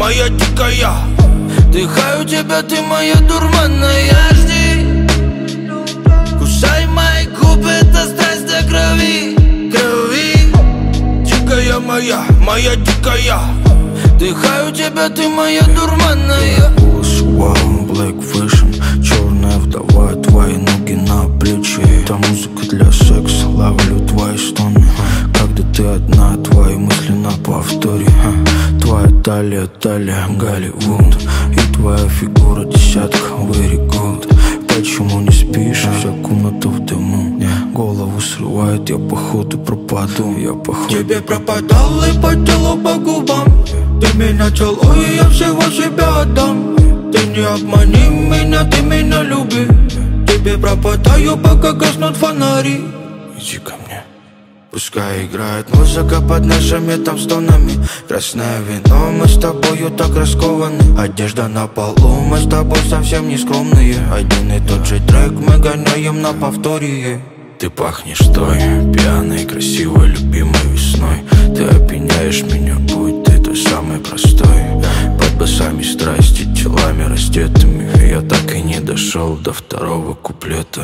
моя дикая. Дыхаю тебя, ты моя дурманная. Жди, кусай мои губы, это страсть до крови, крови. Дикая моя дикая. Дыхаю тебя, ты моя дурманная. Волосы вау, Black Vision, черная вдова, твои ноги на плечи. Это музыка для секса, ловлю твои стоны. Когда ты одна, твои мысли на повторе. Твоя талия, Голливуд. И твоя фигура десятка, very good. Почему не спишь? Вся комната в дыму. Голову срывает, я походу пропаду. Тебе пропадал и по телу, по губам. Ты меня целуй, я всего себя отдам. Ты не обмани меня, ты меня люби. Тебе пропадаю, пока гаснут фонари. Иди ко мне. Пускай играет музыка под нашими там стонами. Красное вино, мы с тобою так раскованы. Одежда на полу, мы с тобой совсем не скромные. Один и тот же трек мы гоняем на повторе. Ты пахнешь той пьяной, красивой, любимой весной. Ты опьяняешь меня, будь ты той самой простой. Под басами страсти, телами раздетыми. Я так и не дошел до второго куплета.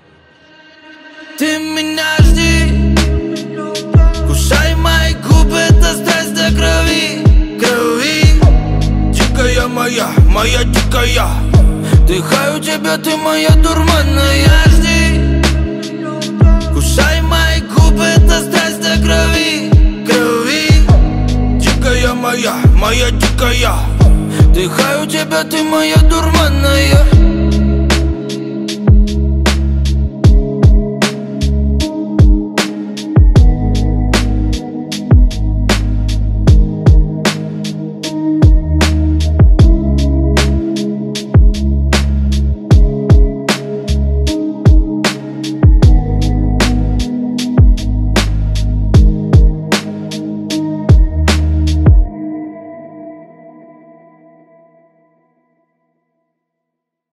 Ты меня жди, кусай мои губы, это страсть до крови, крови. Дикая моя дикая. Дыхаю тебя, ты моя дурманная. Жди, кусай мои губы, это страсть до крови, крови. Дикая моя дикая. Дыхаю тебя, ты моя дурманная.